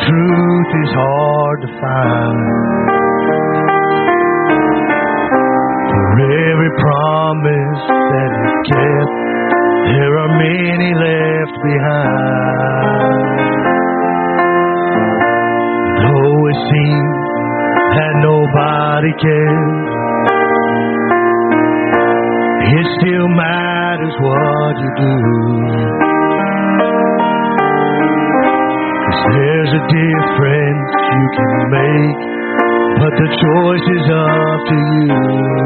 truth is hard to find. For every promise that is kept, there are many left behind. Though it seems that nobody cares, it still matters what you do. 'Cause there's a difference you can make, but the choice is up to you.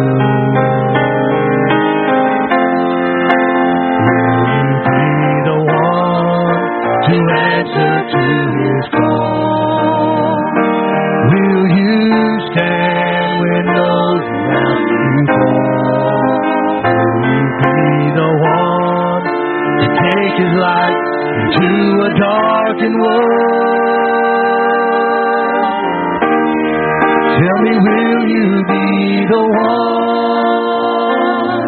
Will you be the one to answer to His call? Will you stand when those around you fall? Will you be the one to take His light into a darkened world? Tell me, will you be the one?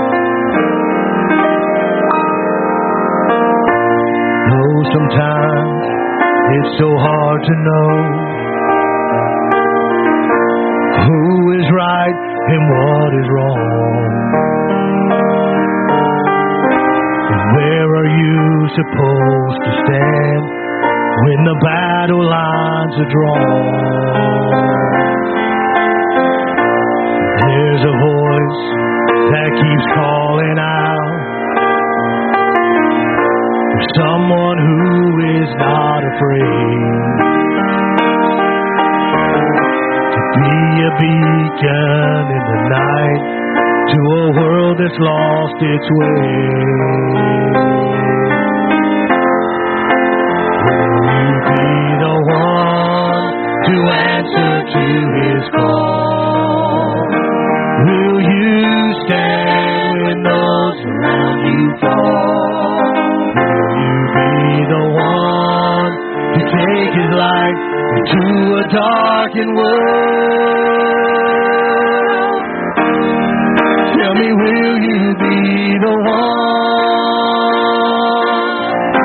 Though sometimes it's so hard to know who is right and what is wrong. And where are you supposed to stand when the battle lines are drawn? There's a voice that keeps calling out for someone who is not afraid to be a beacon in the night to a world that's lost its way. Will you be the one to answer to His call? Will you stand when those around you fall? Will you be the one to take His light into a darkened world? Tell me, will you be the one?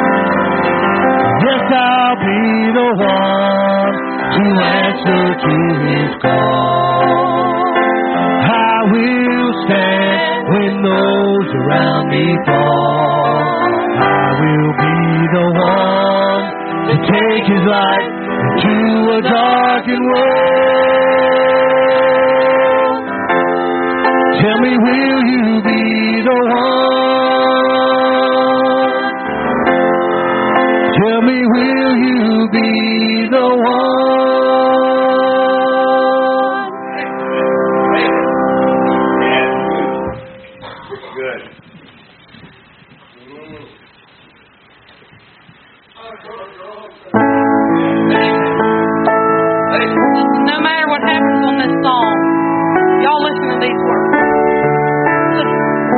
Yes, I'll be the one to answer to His call. I will stand when those around me fall. I will be the one to take His light into a darkened world. Tell me, will you be the one? Tell me, will you be the one? Good. No matter what happens on this song, y'all listen to these words. Listen.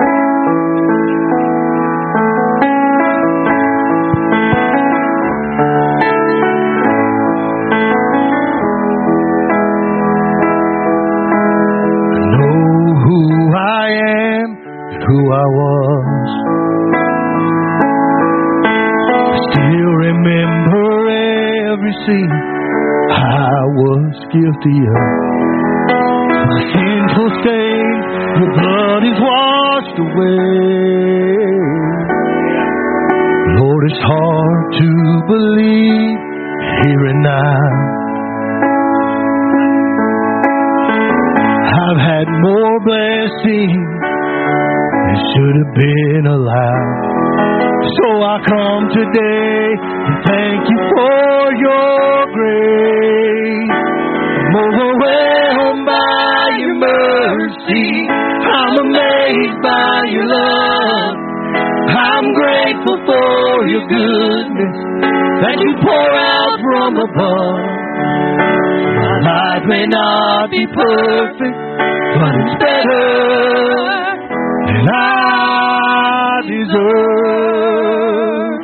I know who I am and who I was. I still remember every sin I was guilty of. My sinful stain, your blood is washed away. Lord, it's hard to believe here and now. I've had more blessings than should have been allowed. So I come today to thank you for your grace. I'm overwhelmed by your mercy. I'm amazed by your love. I'm grateful for your goodness that you pour out from above. My life may not be perfect, but it's better than I deserve.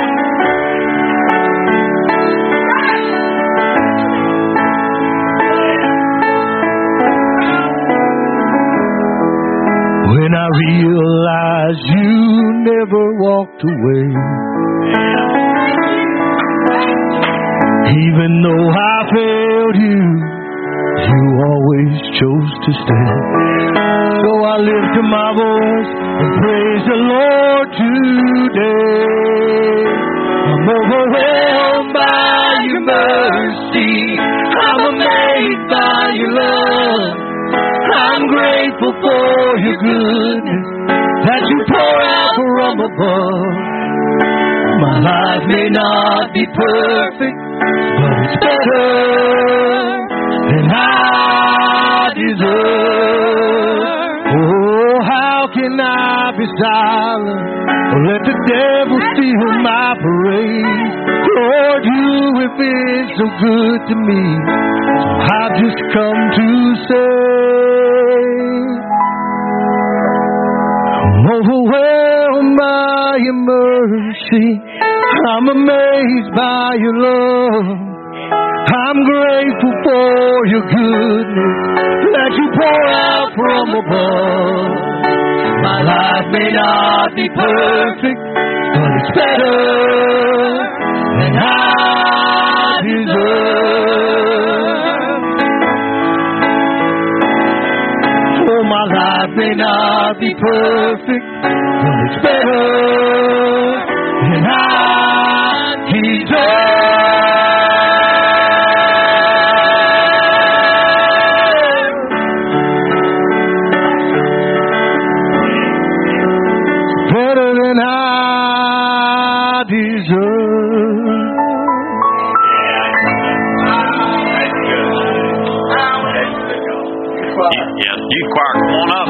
When I realized you never walked away, Even though I failed you, you always chose to stand. So I lift my voice and praise the Lord today. I'm overwhelmed by your mercy. I'm amazed by your love. I'm grateful for your goodness that you pour out from above. My life may not be perfect, but it's better than I deserve. Oh, how can I be silent or let the devil steal my praise? Lord, you have been so good to me, so I've just come to say I'm overwhelmed by your mercy. I'm amazed by your love. I'm grateful for your goodness that you pour out from above. My life may not be perfect, but it's better than I deserve. Oh, my life may not be perfect, but it's better than I deserve. Better than I deserve. Yes, you choir, come on up.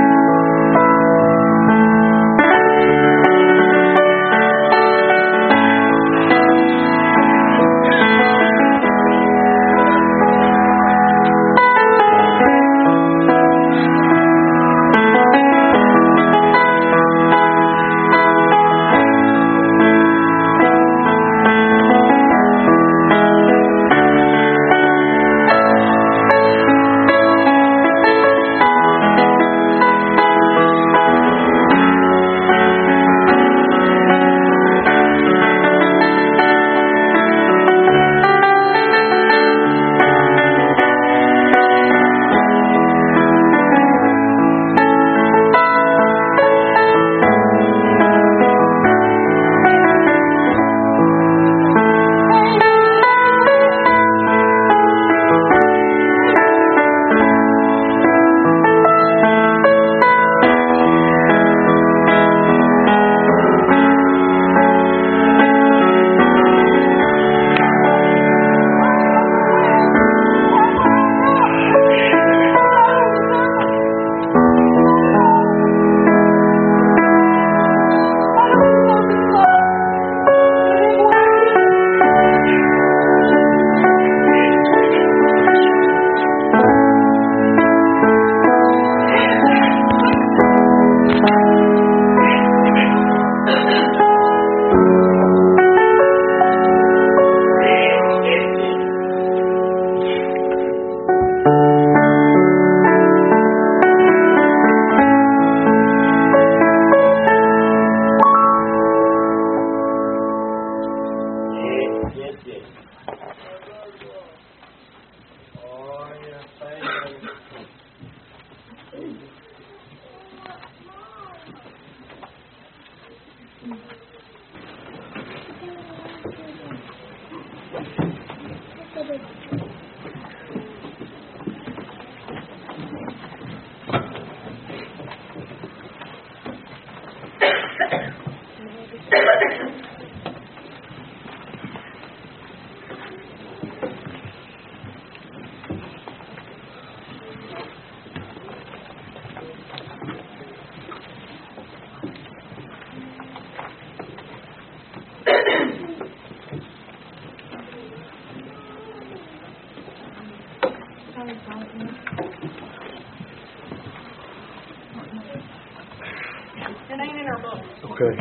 It ain't in our book. Okay.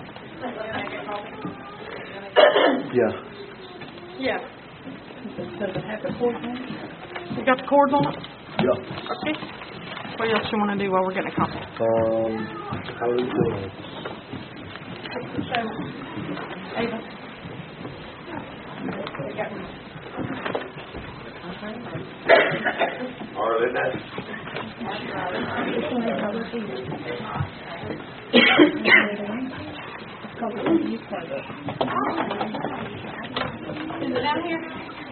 Yeah. Yeah. Does it have the cords on it? You got the cords on it? Yeah. Okay. What else you want to do while we're getting a copy? How are you doing? Ava. We got Charlie, isn't it? Is it down here?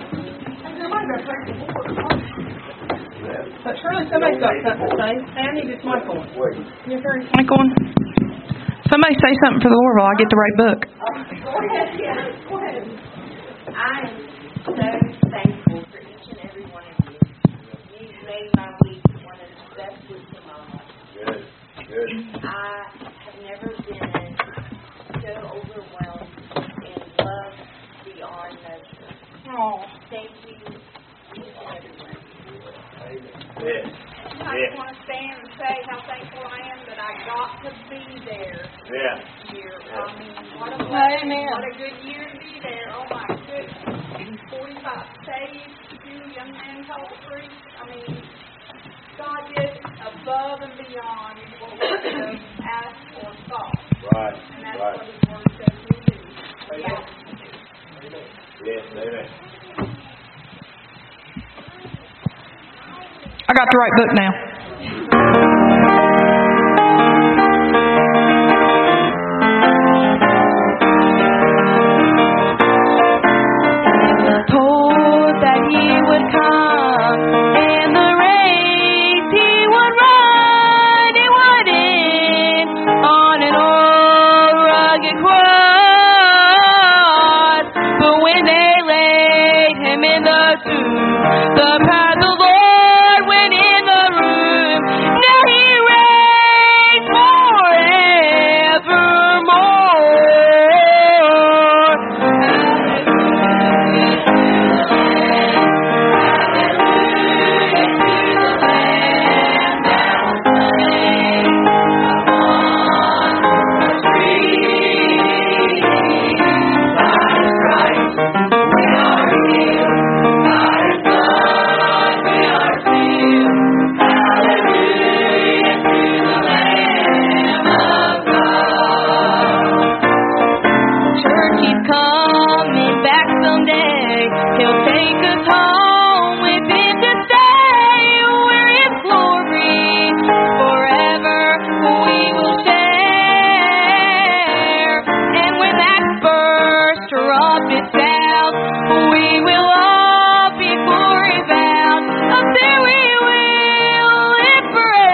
But surely somebody's got something to say. I need this mic on. Your turn. Mic on. Somebody say something for the Lordville. I get the right book. Go ahead. I am so thankful for each and every one of you. You've made my week one of the best weeks of my life. Good. I have never been so overwhelmed in love beyond measure. Oh. Thank you, each and every one of you. Yes. I just want to stand and say how thankful I am that I got to be there Yeah. here. I mean, what a blessing. Amen. What a good year to be there. Oh my goodness. 45 saved, 2 young men called to preach. I mean, God did above and beyond what we could have asked or thought. Right. And that's Right. what His Word says we do. Yeah. Yes, amen. I got the right book now. Told that He would come in the race He would run, He wouldn't on an old rugged cross. But when they laid Him in the tomb, the path of the Lord went in the room. Now He reigns forevermore. Church, He's coming back someday. He'll take us home with Him to stay. Where His glory forever we will share. And when that first trumpet sounds, we will all be glory bound. Up there we will live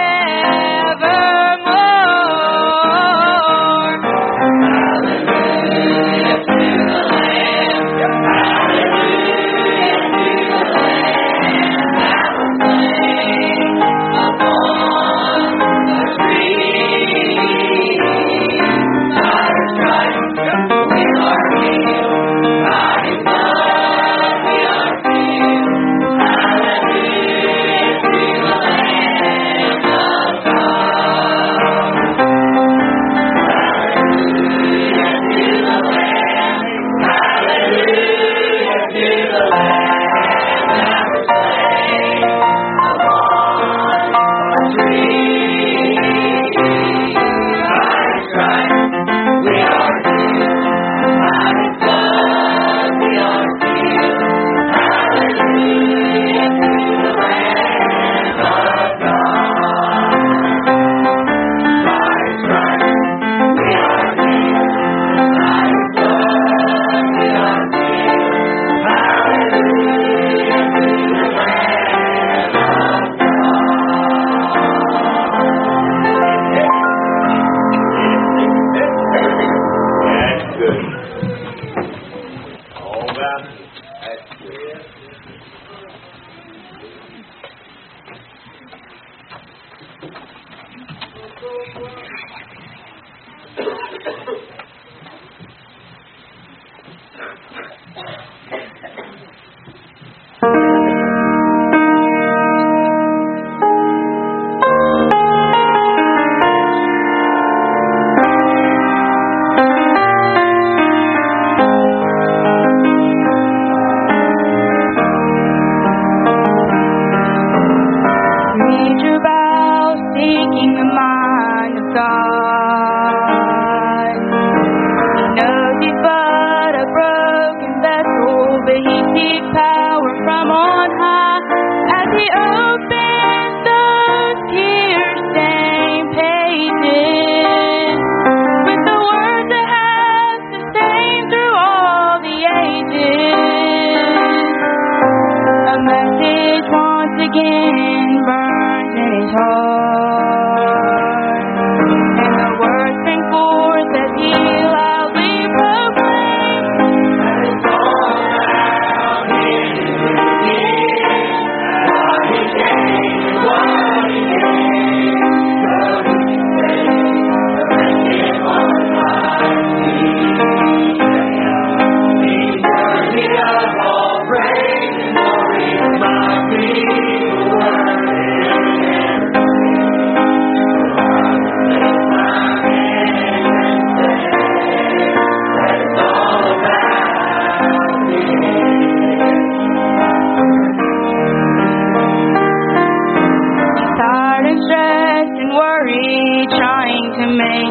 forevermore. That's good. All about it. That's good. Major bow, seeking the mind of God. He knows he's but a broken vessel, but he seeks power from on high as he opens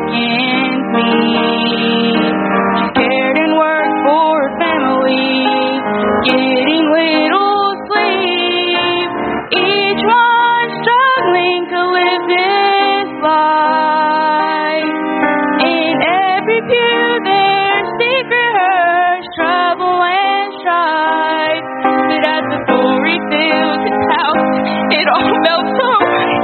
ends meet. She's cared and worked for her family, getting little sleep. Each one struggling to live this life. In every pew there's secret hurts, trouble and strife. But as the glory fills his house, it all felt so right.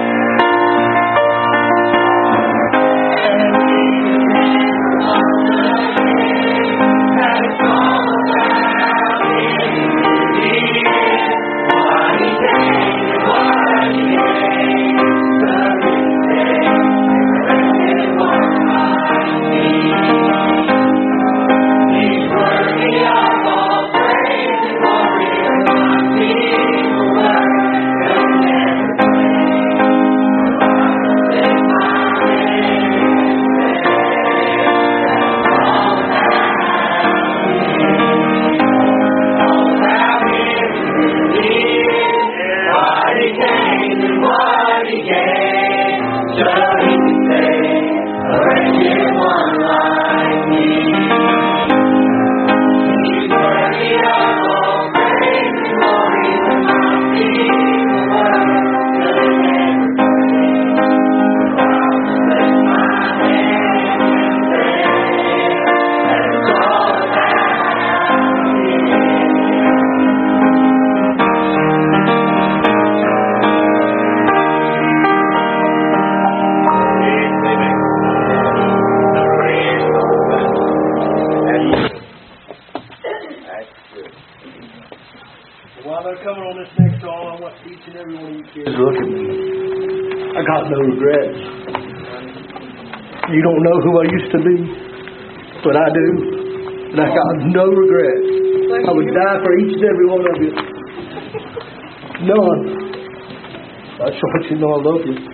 While they're coming on this next song, I want each and every one of you kids to look at me. I got no regrets. You don't know who I used to be, but I do. And I got no regrets. I would die for each and every one of you. None. I just want you to know I love you.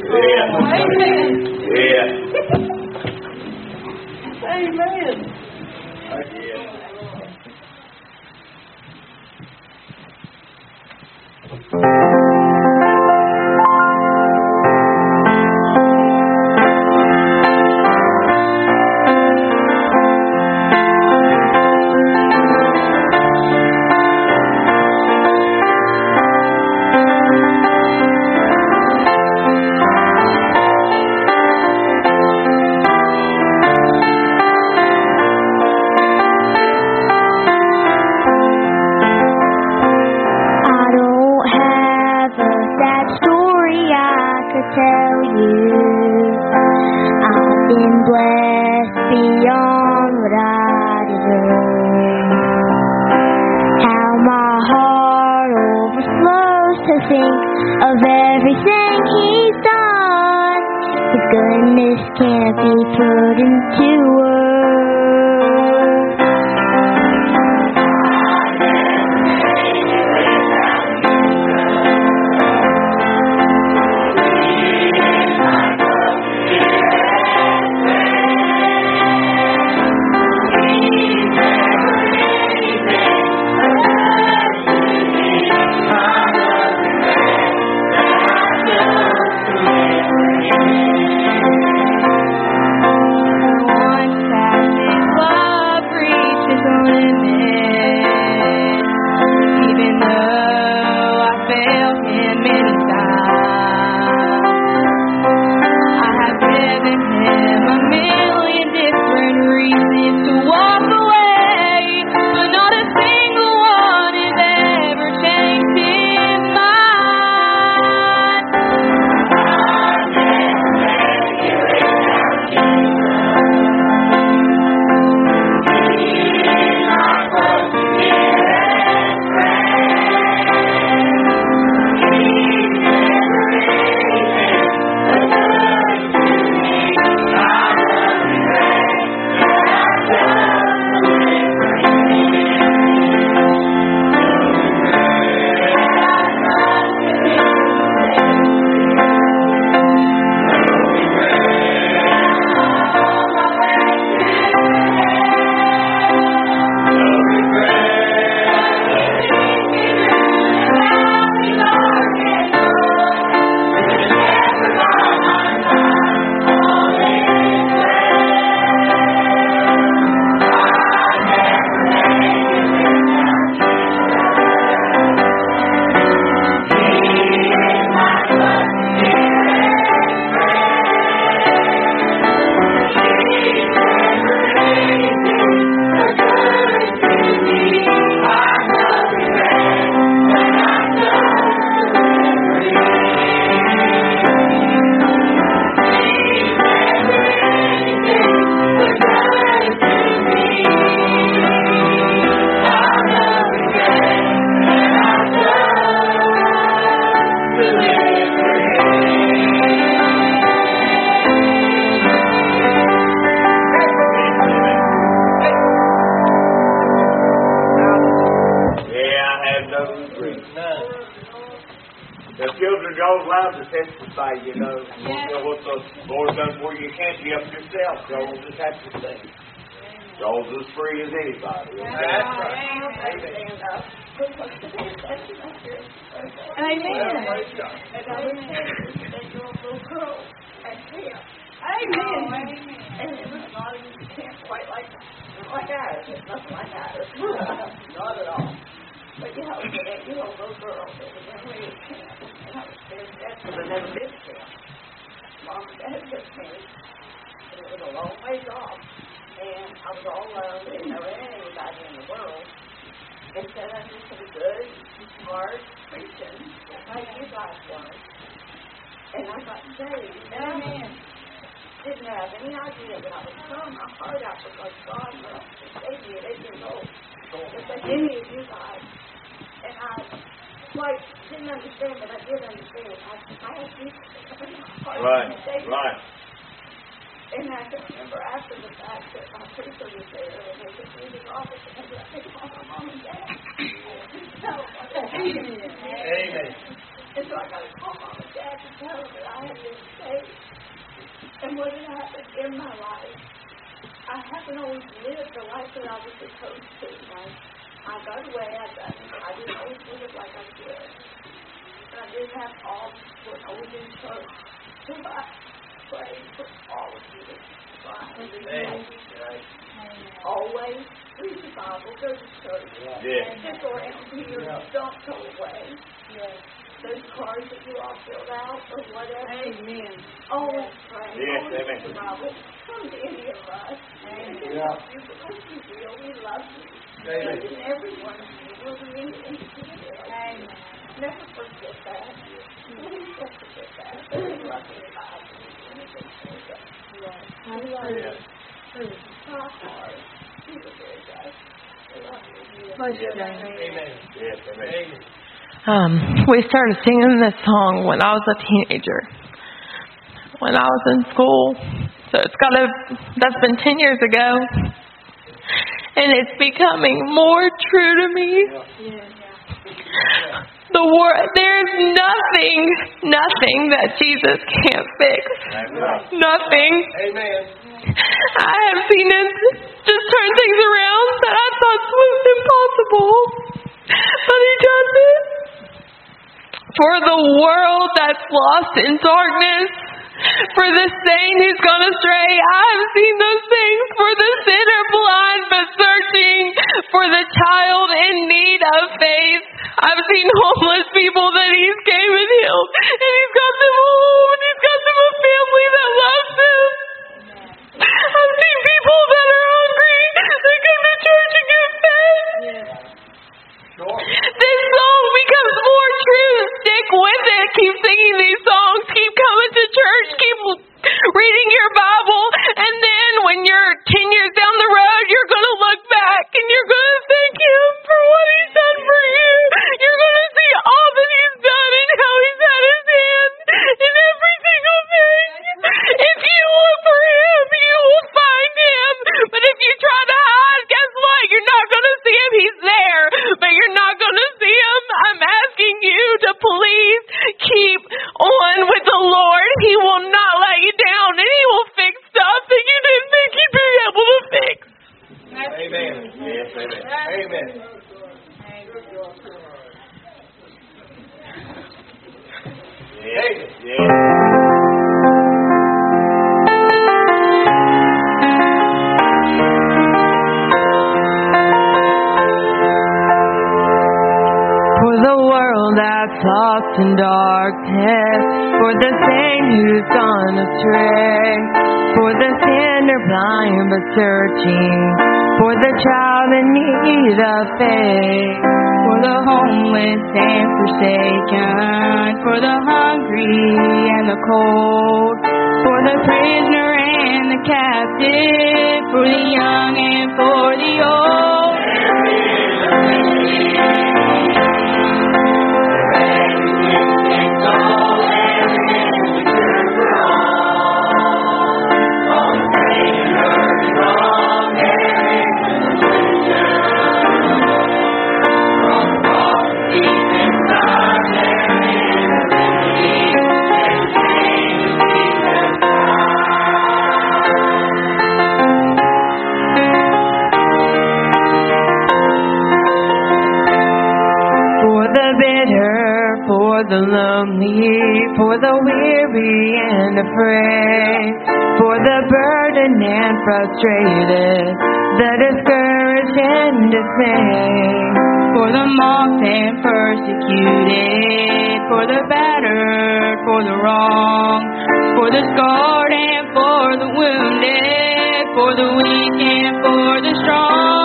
Yeah. Amen. Of everything he's done, his goodness can't be put into words. The children are allowed to testify, you know. You know what the Lord done for you. You can't be up yourself. Y'all just have to sing. Y'all's as free as anybody. Amen. Amen. And it was not even camp quite like ours. It's nothing like ours. Not at all. But you know, little girls that was in Williams camp. And I was there, that's because I never been to camp. Mom and Dad took me. And it was a long ways off. And I was all alone. Didn't know anybody in the world. They said I just had a good, hard Christian, like you guys were. And I got saved. Amen. Didn't have any idea that I was throwing my heart out because God loved me. They did. They didn't know. Just like any of you guys. And I quite didn't understand, but I did understand. I had Jesus to come in my heart. Right. And I can remember after the fact that my preacher was there and they took me to his office and they said, I think call my mom and dad. Amen. And so I got to call mom and dad to tell them that I had been saved. And what had happened in my life, I haven't always lived the life that I was supposed to. I got away. I didn't always live like I should. And I didn't have all the support. I was in church. So I prayed for all of you. So I understand. Always read the Bible, go to church. And just around here, don't go away. Those cards that you all filled out or whatever. Amen. Always pray. Always read the Bible. Come to any of us. And we love you because we will. We love you. Amen. And everyone will be in Amen. Never forget that. Please don't forget that. We love you, God. We love you. Our heart. We were very good. We love you. Bless your name. Amen. Yes, amen. We started singing this song when I was a teenager, when I was in school. So that's been 10 years ago. And it's becoming more true to me. There's nothing that Jesus can't fix. Nothing. Amen. I have seen Him just turn things around that I thought was impossible. But He does it. For the world that's lost in darkness, for the saint who's gone astray, I have seen those things. For the sinner blind but searching, for the child in need of faith. I've seen homeless people that He's came and healed, and He's got them a home, and He's got them a family that loves them. I've seen people that are hungry that come to church and get fed. This song becomes more true. Stick with it. Keep singing these songs. Keep coming to church. Keep reading your Bible. And then when you're 10 years down the road, you're going to look back and you're going to thank Him for what He's done for you. You're going to see all that He's done and how He's had His hand in every single thing. If you look for Him, you will find Him. But if you try to hide, guess what? You're not going to see Him. He's there, but you're not going to see Him. I'm asking you to please keep on with the Lord. He will not let you down, and He will fix stuff that you didn't think He'd be able to fix. Amen. Yes, amen. Amen. Yes, yes. For the world that's lost in darkness, for the saint who's gone astray, for the sinner blind but searching, for the child in need of faith, for the homeless and forsaken, for the hungry and the cold, for the prisoner and the captive, for the young and for the old. for the lonely, for the weary and afraid, for the burdened and frustrated, the discouraged and dismayed, for the mocked and persecuted, for the battered, for the wrong, for the scarred and for the wounded, for the weak and for the strong.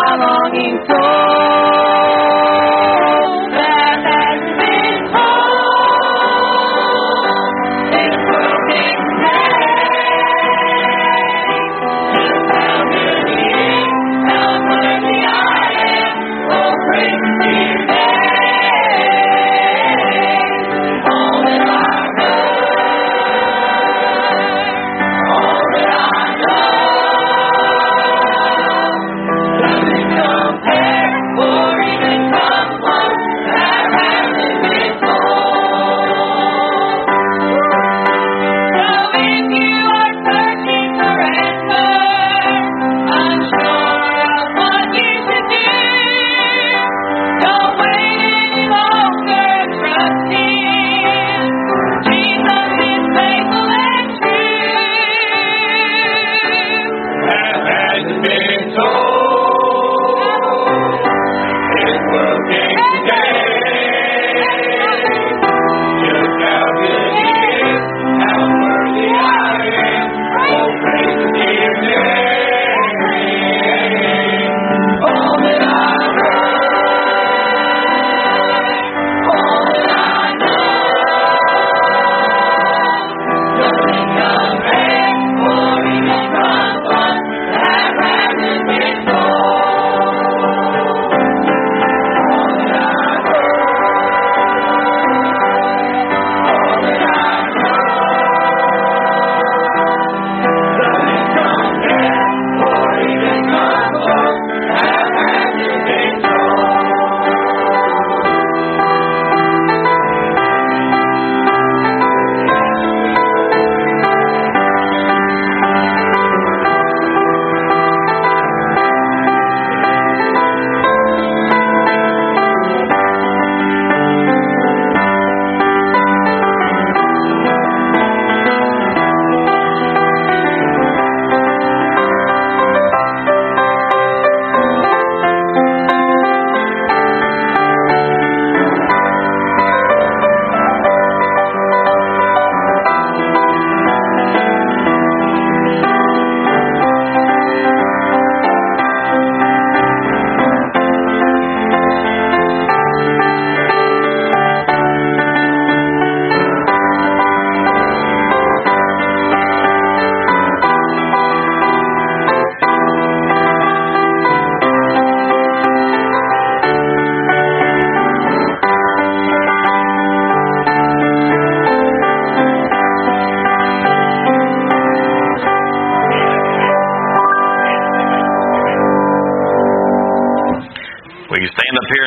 Longing soul that has been told.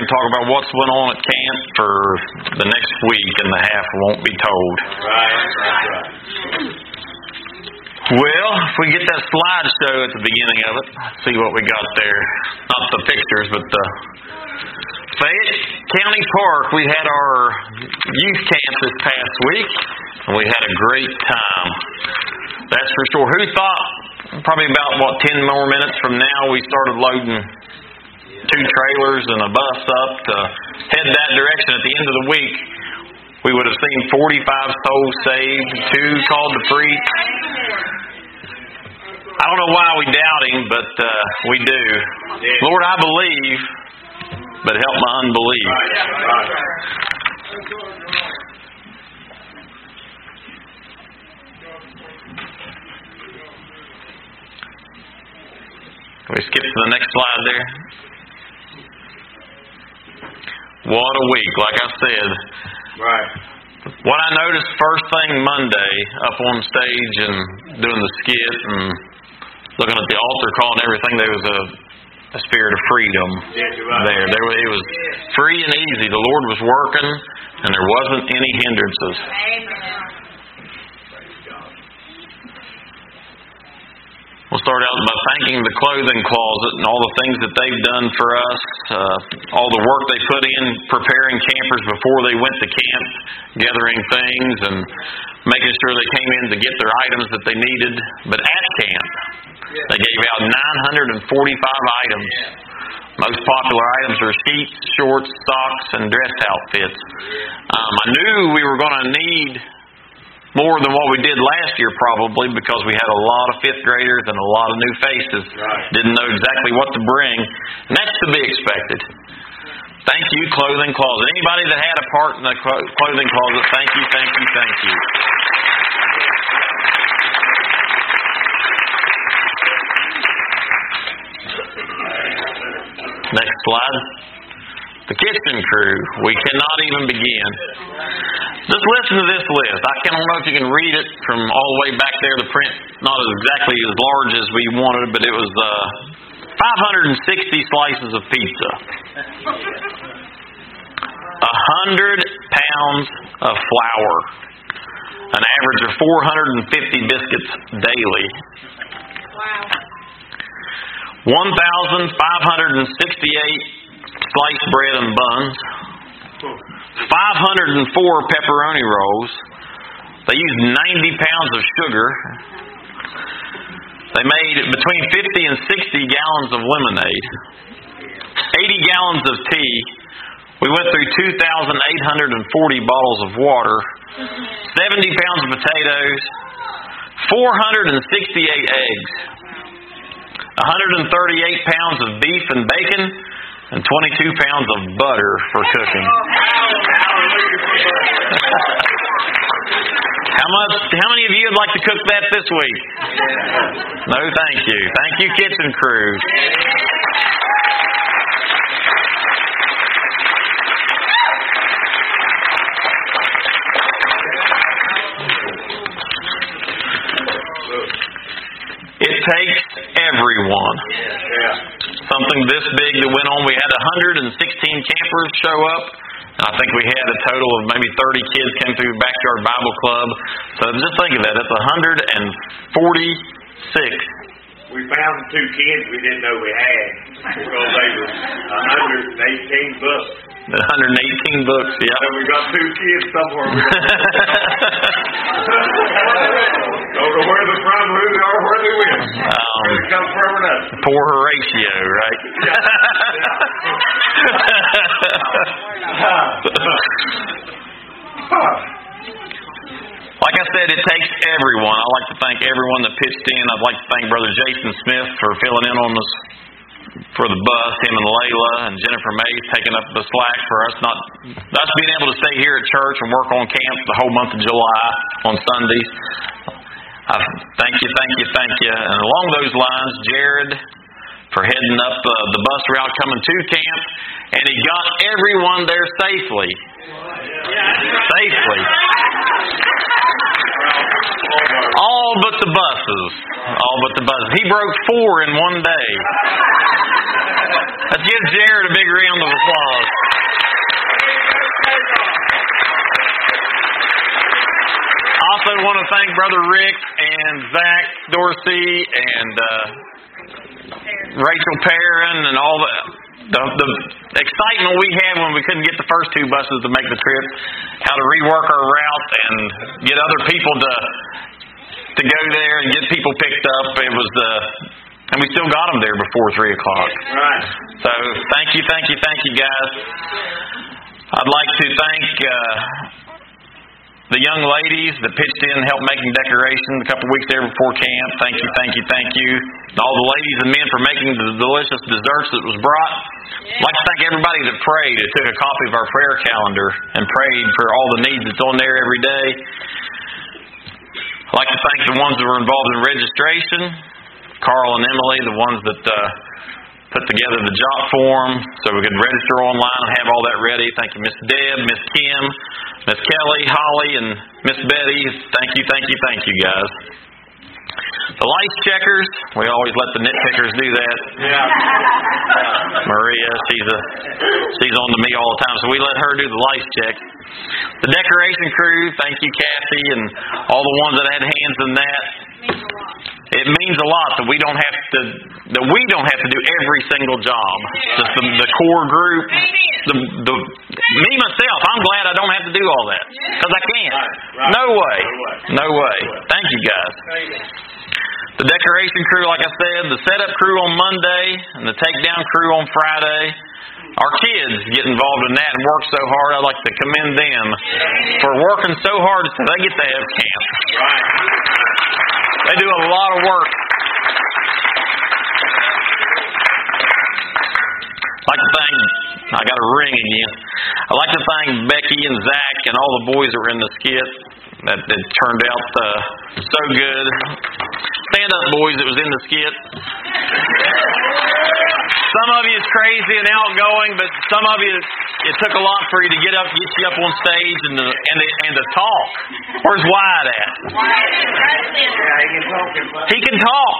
and talk about what's going on at camp for the next week, and the half won't be told. Right. Well, if we get that slideshow at the beginning of it, see what we got there. Not the pictures, but the Fayette County Park. We had our youth camp this past week, and we had a great time. That's for sure. Who thought probably about, 10 more minutes from now we started loading 2 trailers and a bus up to head that direction. At the end of the week, we would have seen 45 souls saved, 2 called to preach. I don't know why we doubt Him, but we do. Lord, I believe, but help my unbelief. Can we skip to the next slide there? What a week, like I said. Right. What I noticed first thing Monday, up on stage and doing the skit and looking at the altar call and everything, there was a spirit of freedom there. It was free and easy. The Lord was working, and there wasn't any hindrances. We'll start out by thanking the Clothing Closet and all the things that they've done for us, all the work they put in preparing campers before they went to camp, gathering things and making sure they came in to get their items that they needed. But at camp, they gave out 945 items. Most popular items are sheets, shorts, socks, and dress outfits. I knew we were going to need more than what we did last year probably, because we had a lot of 5th graders and a lot of new faces. Right. Didn't know exactly what to bring. And that's to be expected. Thank you, Clothing Closet. Anybody that had a part in the Clothing Closet, thank you, thank you, thank you. Next slide. The kitchen crew. We cannot even begin. Just listen to this list. I don't know if you can read it from all the way back there. The print not exactly as large as we wanted, but it was 560 slices of pizza, 100 pounds of flour, an average of 450 biscuits daily. Wow. 1,568 sliced bread and buns, 504 pepperoni rolls. They used 90 pounds of sugar. They made between 50 and 60 gallons of lemonade, 80 gallons of tea. We went through 2,840 bottles of water, 70 pounds of potatoes, 468 eggs, 138 pounds of beef and bacon, and 22 pounds of butter for cooking. How many of you would like to cook that this week? No, thank you. Thank you, kitchen crew. It takes everyone. Something this big that went on. We had 116 campers show up. I think we had a total of maybe 30 kids came through Backyard Bible Club. So just think of that. That's 146. We found 2 kids we didn't know we had because they were 118 books. 118 books, yeah. And we got 2 kids somewhere. Don't know where they're from, who they are, where they went. Where they come from or nothing. Poor Horatio, right? Like I said, it takes everyone. I'd like to thank everyone that pitched in. I'd like to thank Brother Jason Smith for filling in on us for the bus, him and Layla and Jennifer Mays taking up the slack for us being able to stay here at church and work on camp the whole month of July on Sundays. Thank you. And along those lines, Jared for heading up the bus route coming to camp, and he got everyone there safely. Safely. All but the buses. He broke 4 in one day. Let's give Jared a big round of applause. I also want to thank Brother Rick and Zach Dorsey and Rachel Perrin and all the excitement we had when we couldn't get the first two buses to make the trip, how to rework our route and get other people to go there and get people picked up. It was and we still got them there before 3 o'clock. Right. So thank you guys. I'd like to thank the young ladies that pitched in and helped making decorations a couple of weeks there before camp. Thank you. And all the ladies and men for making the delicious desserts that was brought. I'd like to thank everybody that prayed, that took a copy of our prayer calendar and prayed for all the needs that's on there every day. I'd like to thank the ones that were involved in registration, Carl and Emily, the ones that put together the job form so we could register online and have all that ready. Thank you, Miss Deb, Miss Kim, Miss Kelly, Holly, and Miss Betty. Thank you, guys. The lice checkers, we always let the nitpickers do that. Yeah. Maria, she's on to me all the time, so we let her do the lice check. The decoration crew, thank you, Kathy, and all the ones that had hands in that. It means a lot that we don't have to do every single job. Just the core group. Me myself, I'm glad I don't have to do all that because I can't. Right. No way. Thank you guys. The decoration crew, like I said, the setup crew on Monday and the takedown crew on Friday. Our kids get involved in that and work so hard. I'd like to commend them for working so hard so they get to have camp. Right. They do a lot of work. I'd like to thank, I got a ring again. I'd like to thank Becky and Zach and all the boys that were in the skit. That turned out so good. Stand up, boys, that was in the skit. Some of you is crazy and outgoing, but some of you, it took a lot for you to get you up on stage and to talk. Where's Wyatt at? Yeah, He can talk.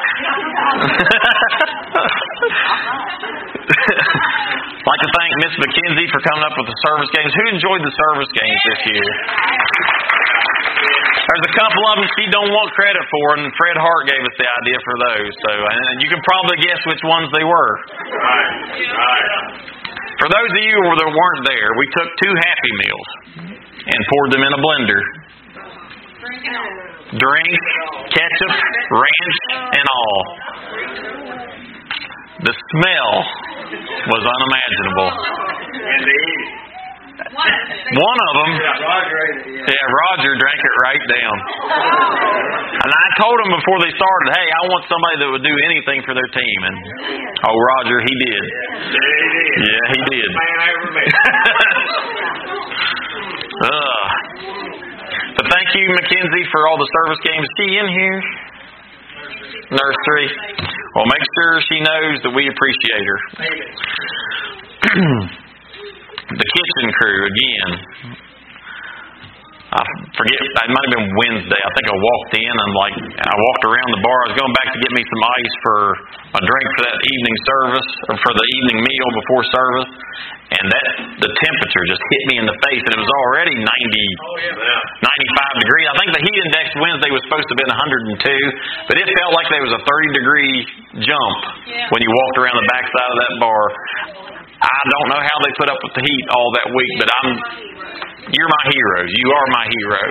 I'd like to thank Miss McKenzie for coming up with the service games. Who enjoyed the service games this year? There's a couple of them she don't want credit for, and Fred Hart gave us the idea for those. So, and you can probably guess which ones they were. Right. For those of you that weren't there, we took 2 Happy Meals and poured them in a blender. Drink, ketchup, ranch, and all. The smell was unimaginable. And they ate it. One of them, Roger drank it right down. And I told him before they started, hey, I want somebody that would do anything for their team. And Roger, he did. Yeah, he did. Man, I ever met. But thank you, Mackenzie, for all the service games. Is she in here? Nursery. Well, make sure she knows that we appreciate her. The kitchen crew, again. I forget, it might have been Wednesday. I think I walked in and I walked around the bar. I was going back to get me some ice for a drink for that evening service, or for the evening meal before service. And the temperature just hit me in the face, and it was already 95 degrees. I think the heat index Wednesday was supposed to have been 102, but it felt like there was a 30-degree jump when you walked around the backside of that bar. I don't know how they put up with the heat all that week, but you're my heroes. You are my heroes.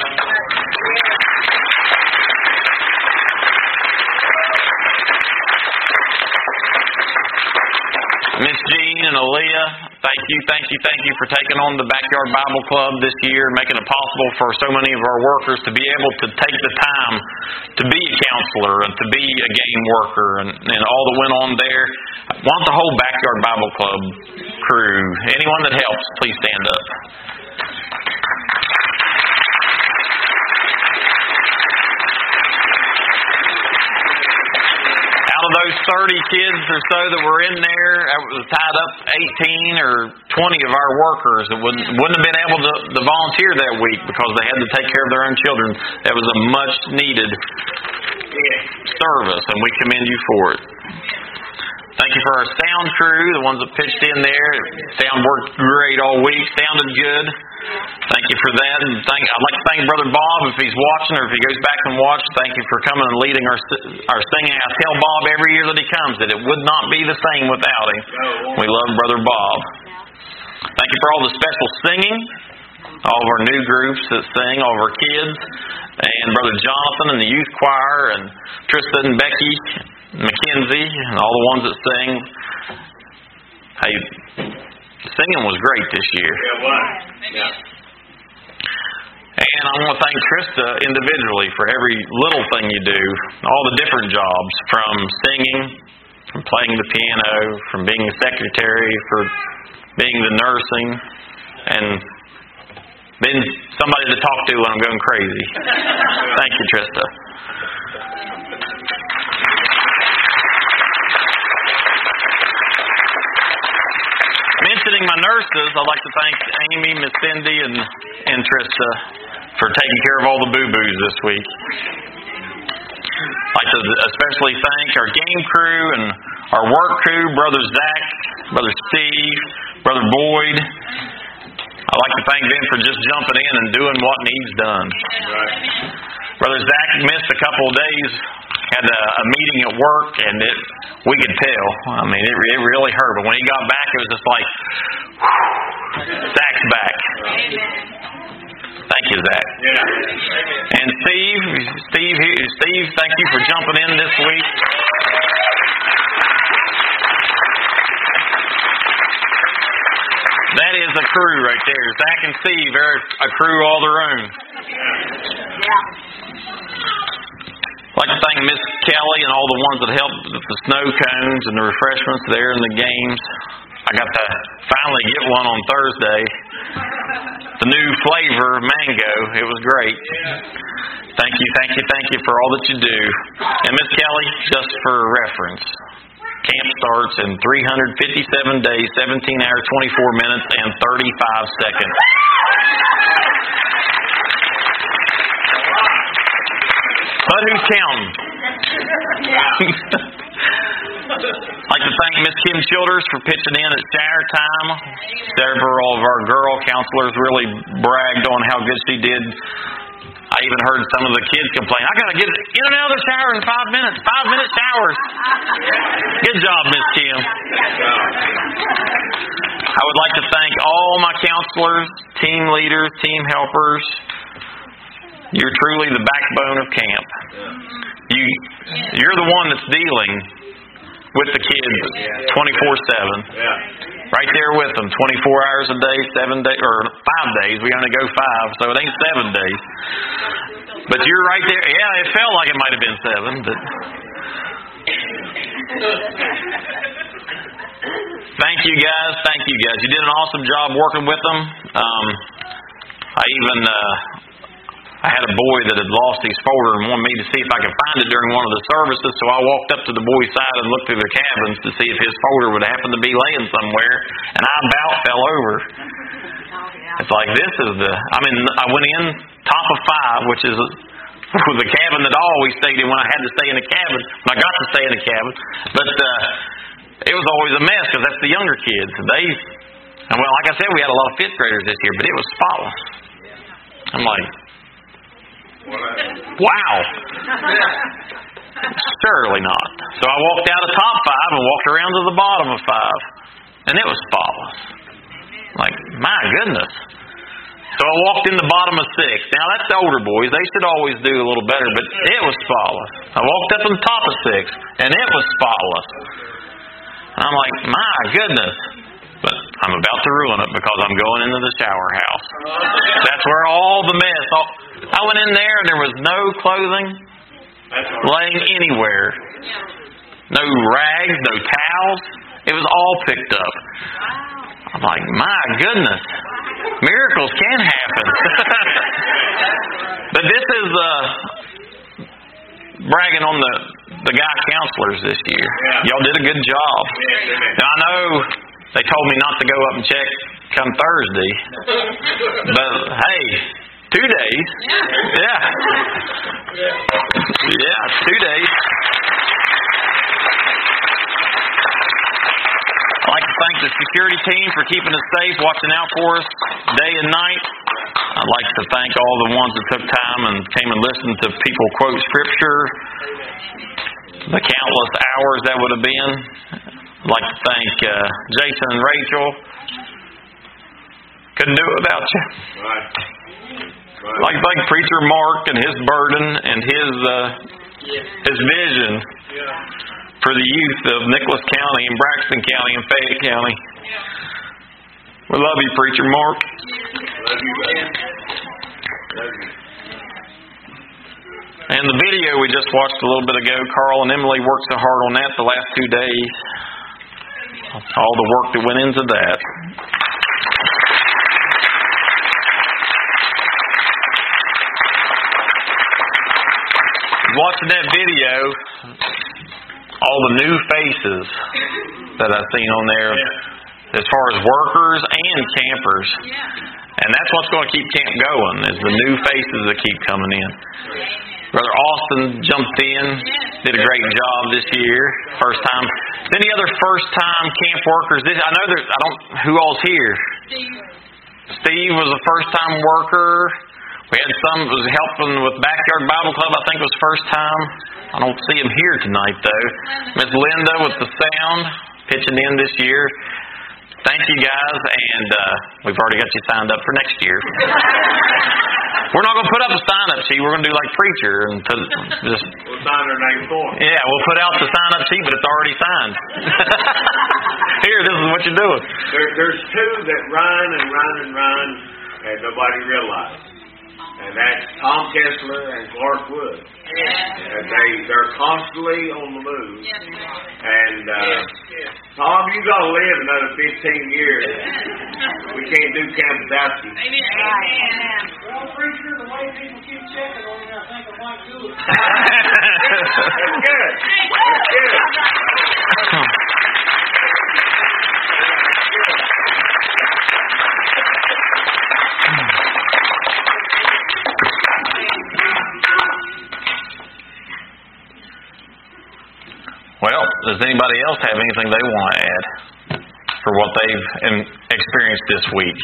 Miss Jean and Aaliyah, thank you for taking on the Backyard Bible Club this year, making it possible for so many of our workers to be able to take the time to be a counselor and to be a game worker and all that went on there. I want the whole Backyard Bible Club crew, anyone that helps, please stand up. Out of those 30 kids or so that were in there, it was tied up 18 or 20 of our workers that wouldn't have been able to volunteer that week because they had to take care of their own children. That was a much needed service, and we commend you for it. Thank you for our sound crew, the ones that pitched in there. Sound worked great all week. Sounded good. Thank you for that. And I'd like to thank Brother Bob if he's watching or if he goes back and watches. Thank you for coming and leading our singing. I tell Bob every year that he comes that it would not be the same without him. We love Brother Bob. Thank you for all the special singing. All of our new groups that sing, all of our kids, and Brother Jonathan and the youth choir, and Trista and Becky, Mackenzie, and all the ones that sing. Hey, singing was great this year. Yeah, it was. Yeah. And I want to thank Trista individually for every little thing you do, all the different jobs, from singing, from playing the piano, from being a secretary, for being the nursing, and being somebody to talk to when I'm going crazy. Thank you, Trista. Mentioning my nurses, I'd like to thank Amy, Miss Cindy, and Trista for taking care of all the boo-boos this week. I'd like to especially thank our game crew and our work crew, Brother Zach, Brother Steve, Brother Boyd. I'd like to thank them for just jumping in and doing what needs done. Brother Zach missed a couple of days, had a meeting at work, and we could tell. I mean, it really hurt. But when he got back, it was just like, whew, Zach's back. Thank you, Zach. And Steve, thank you for jumping in this week. That is a crew right there. Zach and Steve are a crew all their own. I'd like to thank Miss Kelly and all the ones that helped with the snow cones and the refreshments there in the games. I got to finally get one on Thursday. The new flavor, mango. It was great. Thank you for all that you do. And Miss Kelly, just for reference, camp starts in 357 days, 17 hours, 24 minutes, and 35 seconds. But who's counting? I'd like to thank Miss Kim Childers for pitching in at shower time. Several of our girl counselors really bragged on how good she did. I even heard some of the kids complain, I got to get in and out of the shower in 5 minutes. 5-minute showers. Good job, Miss Kim. I would like to thank all my counselors, team leaders, team helpers. You're truly the backbone of camp. You're the one that's dealing with the kids 24/7. Right there with them, 24 hours a day, 7 days, or 5 days. We only go 5, so it ain't 7 days. But you're right there. Yeah, it felt like it might have been 7. But thank you guys. You did an awesome job working with them. I had a boy that had lost his folder and wanted me to see if I could find it during one of the services, so I walked up to the boy's side and looked through the cabins to see if his folder would happen to be laying somewhere, and I about fell over. It's like, I went in top of 5, which is the cabin that I always stayed in when I had to stay in a cabin. I got to stay in a cabin, but it was always a mess because that's the younger kids. And like I said, we had a lot of 5th graders this year, but it was spotless. I'm like, wow. Surely not. So I walked out of top 5 and walked around to the bottom of 5. And it was spotless. Like, my goodness. So I walked in the bottom of 6. Now that's the older boys. They should always do a little better, but it was spotless. I walked up on the top of 6, and it was spotless. And I'm like, my goodness. But I'm about to ruin it because I'm going into the shower house. That's where all the mess. I went in there and there was no clothing laying anywhere. No rags, no towels. It was all picked up. I'm like, my goodness. Miracles can happen. But this is bragging on the guy counselors this year. Y'all did a good job. Now I know they told me not to go up and check come Thursday. But hey, 2 days. Yeah. Yeah, 2 days. thank the security team for keeping us safe, watching out for us day and night. I'd like to thank all the ones that took time and came and listened to people quote Scripture, the countless hours that would have been. I'd like to thank Jason and Rachel. Couldn't do it without you. Right. I'd like to thank Preacher Mark and his burden and his vision for the youth of Nicholas County and Braxton County and Fayette County. We love you, Preacher Mark. Love you, buddy. Love you. And the video we just watched a little bit ago, Carl and Emily worked so hard on that the last 2 days. All the work that went into that. Watching that video, all the new faces that I've seen on there, as far as workers and campers. And that's what's going to keep camp going, is the new faces that keep coming in. Brother Austin jumped in, did a great job this year, first time. Any other first-time camp workers? I know who all's here? Steve was a first-time worker. We had some that was helping with Backyard Bible Club, I think it was first time. I don't see him here tonight, though. Miss Linda with the sound, pitching in this year. Thank you, guys, and we've already got you signed up for next year. We're not going to put up a sign-up sheet. We're going to do like Preacher and We'll sign their name for them. Yeah, we'll put out the sign-up sheet, but it's already signed. Here, this is what you're doing. There's two that run, and nobody realizes. And that's Tom Kessler and Clark Wood. And they're constantly on the move. And Tom, you got to live another 15 years. We can't do camp without you. Well, Preacher, the way people keep checking on me, I think I might do it. That's good. That's good. Well, does anybody else have anything they want to add for what they've experienced this week?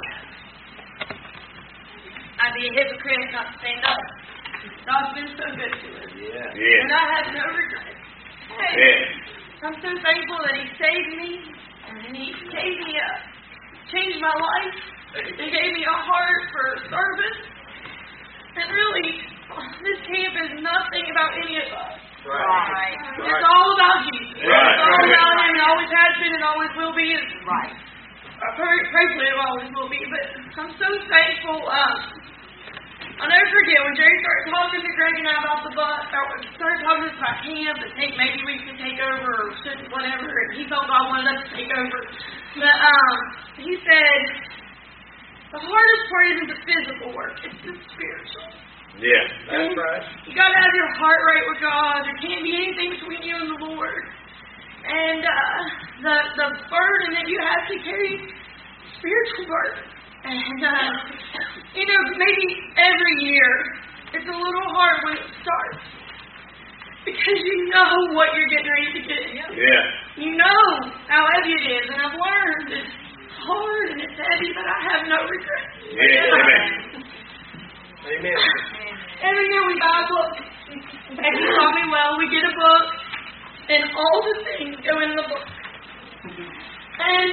I'd be a hypocrite not to stand up. God's been so good to us. Yeah. And I have no regrets. Hey, Yeah. I'm so thankful that He saved me and He gave me changed my life. He gave me a heart for service. And really, this camp is nothing about any of us. Right. It's all about Jesus. Right. It's all about Him. It always has been and always will be. Right. Prayerfully it always will be. But I'm so thankful. I'll never forget when Jerry started talking to Greg and I about the bus, or started talking to us about camp and maybe we should take over or shouldn't, whatever. And he felt God wanted us to take over. But he said, the hardest part isn't the physical work, it's the spiritual. Yeah, that's right. You got to have your heart right with God. There can't be anything between you and the Lord. And the burden that you have to carry, spiritual burden. And maybe every year it's a little hard when it starts because you know what you're getting ready to get into. Yeah. You know how heavy it is, and I've learned it's hard and it's heavy, but I have no regrets. Yeah. Amen. Amen. Every year we buy a book. Becky taught me well. We get a book, and all the things go in the book. And,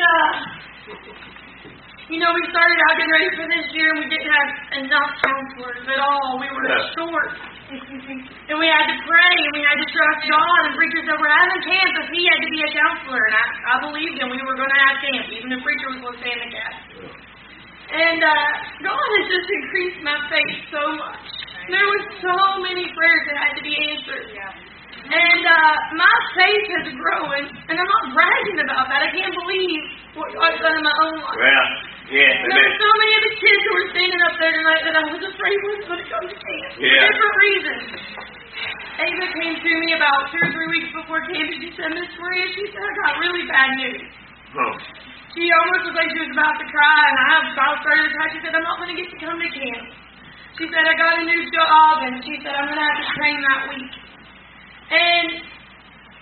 we started out getting ready for this year, and we didn't have enough counselors at all. We were short. And we had to pray, and we had to trust God. And Preacher said, we're having camp if he had to be a counselor. And I believed him. We were going to have camp, even if Preacher was going to stay in the cabin. And God has just increased my faith so much. There were so many prayers that had to be answered. And my faith has grown, and I'm not bragging about that. I can't believe what God's done in my own life. Well, yeah. There were so many of the kids who were standing up there tonight that I was afraid was going to come to camp for Yeah. different reasons. Ava came to me about 2 or 3 weeks before camp, and she said, Miss Maria, she said, I got really bad news. Huh. She almost was like she was about to cry, and I started to cry. She said, I'm not going to get to come to camp. She said, I got a new job, and she said, I'm going to have to train that week. And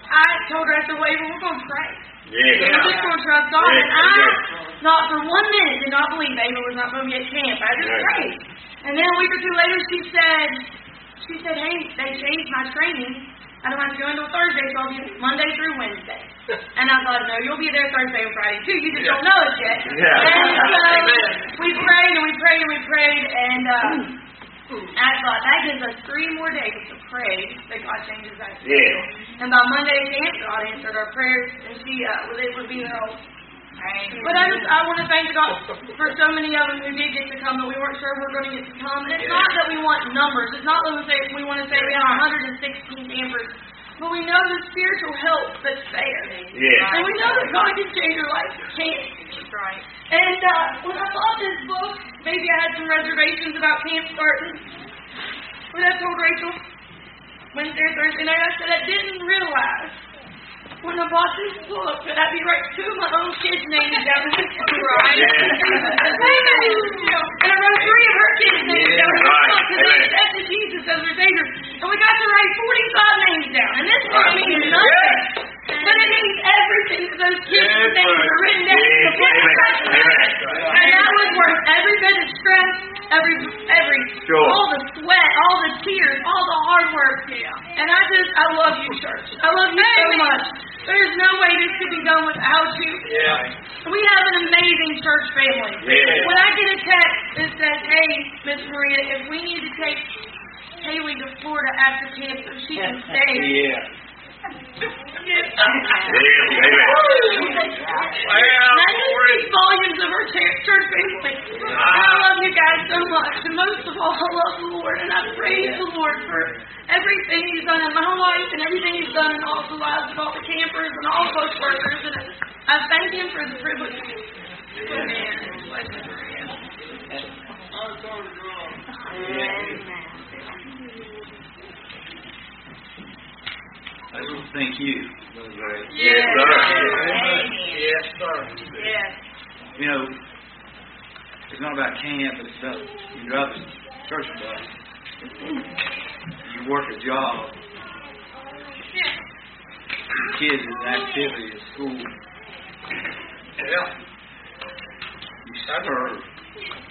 I told her, I said, well, we're going to pray. Yeah. We're just going to trust God. Yeah, And I, yeah. not for 1 minute, did not believe Ava was not going to be at camp. I just Yeah. prayed. And then a week or two later, she said, hey, they changed my training. I don't have to go until Thursday, so I'll be Monday through Wednesday. And I thought, no, you'll be there Thursday and Friday too. You just don't know it yet. Yeah. And so we prayed and we prayed and we prayed, and I thought that gives us 3 more days to pray that God changes that schedule. Yeah. And by Monday at camp, God answered our prayers, and she was able to be there all. But I want to thank God for so many of them who did get to come, but we weren't sure we were going to get to come. And it's not that we want numbers. It's not that we want to say we have 116 campers. But we know the spiritual help that's there. Yeah. And we know that God can change your life. He can. That's right. And when I bought this book, maybe I had some reservations about camp starting. But I told Rachel Wednesday or Thursday night, I said I didn't realize when I bought this book that I'd be writing 2 of my own kids' names down in this book. Right. And I wrote 3 of her kids' names down in this book because they accepted Jesus as their Savior. And we got to write 45 names down. And this book means nothing. But it means everything that those kids' names are written down in the book. And that was worth every bit of stress, every all the sweat, all the tears, all the hard work. And I love you, church. I love you so much. There's no way this could be done without you. Yeah. We have an amazing church family. Yeah. When I get a text that says, hey, Miss Maria, if we need to take Haley to Florida after camp so she can stay. That just speaks volumes of our church family. I love you guys so much. And most of all, I love the Lord. And I praise the Lord for everything He's done in my life and everything He's done in all the lives of all the campers and all the post workers. And I thank Him for the privilege. I will thank you. Yes, sir. Yes, sir. Yes. You know, it's not about camp, it's about you drive a church bus. You work a job. Your kids in activity at school. Yeah. You serve